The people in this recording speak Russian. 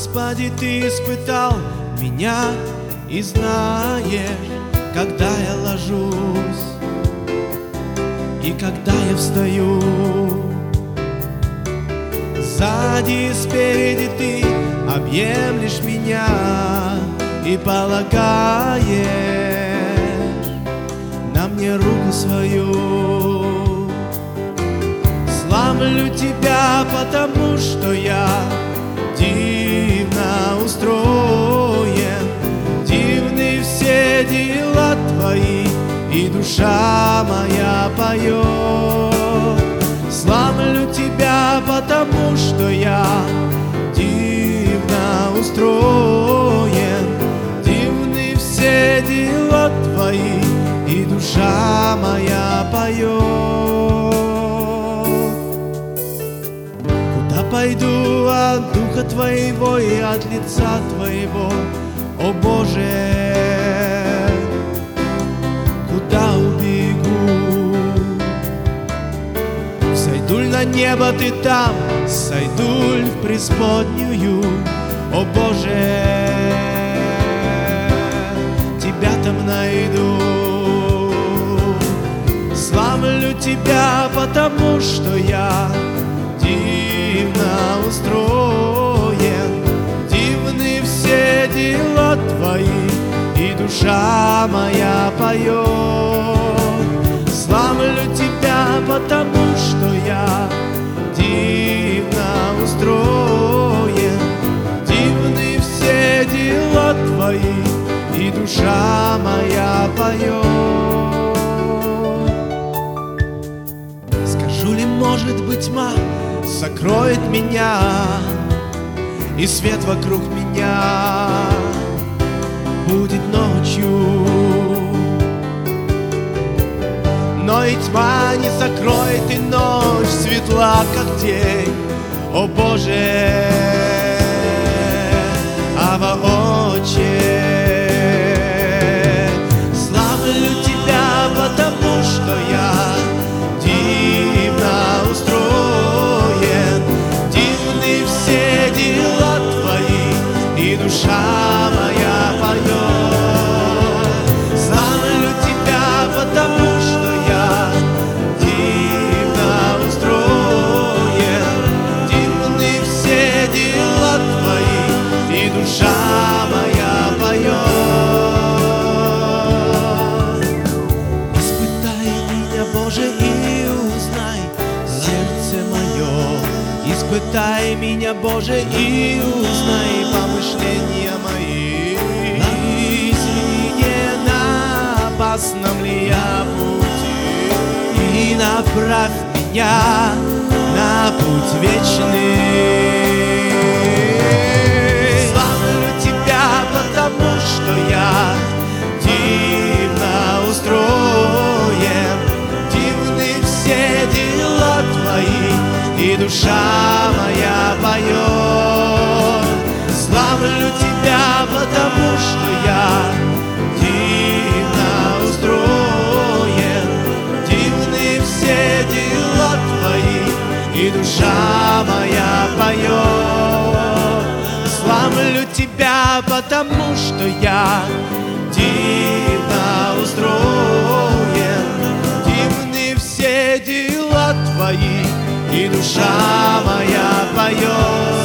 Господи, Ты испытал меня и знаешь, когда я ложусь и когда я встаю. Сзади и спереди Ты объемлешь меня и полагаешь на мне руку свою. Славлю Тебя, потому что я дивно устроен, дивны все дела Твои, и душа моя поет. Славлю Тебя, потому что я дивно устроен, дивны все дела Твои, и душа моя поет. Куда пойду от Духа Твоего и от лица Твоего, о Боже? Куда убегу? Сойду ль на небо, Ты там, сойду ль в преисподнюю, о Боже, Тебя там найду. Славлю Тебя, потому что я дивно устроен, дивны все дела Твои, и душа моя поет. Славлю Тебя, потому что я дивно устроен, дивны все дела Твои, и душа моя поет. Скажу ли, может быть, тьма закроет меня, и свет вокруг меня будет ночью, но и тьма не закроет, и ночь светла, как день, о Боже, Ава Отче. Славлю Тебя, потому что я дивно устроен, дивны все дела Твои, и душа моя поет. Славлю Тебя, потому что я дивно устроен, дивны все дела Твои, и душа моя поет. Испытай меня, Боже, и узнай сердце мое. Испытай меня, Боже, и узнай помышления мои. Извини, не на опасном ли я пути, и направь меня на путь вечный. Славлю Тебя, потому что я дивно устроен, дивны все дела Твои, и душа моя поет. Славлю Тебя, потому что я дивно устроен, дивны все дела Твои, и душа моя поет. Славлю Тебя, потому что я дивно устроен, дивны все дела Твои, и душа моя поет.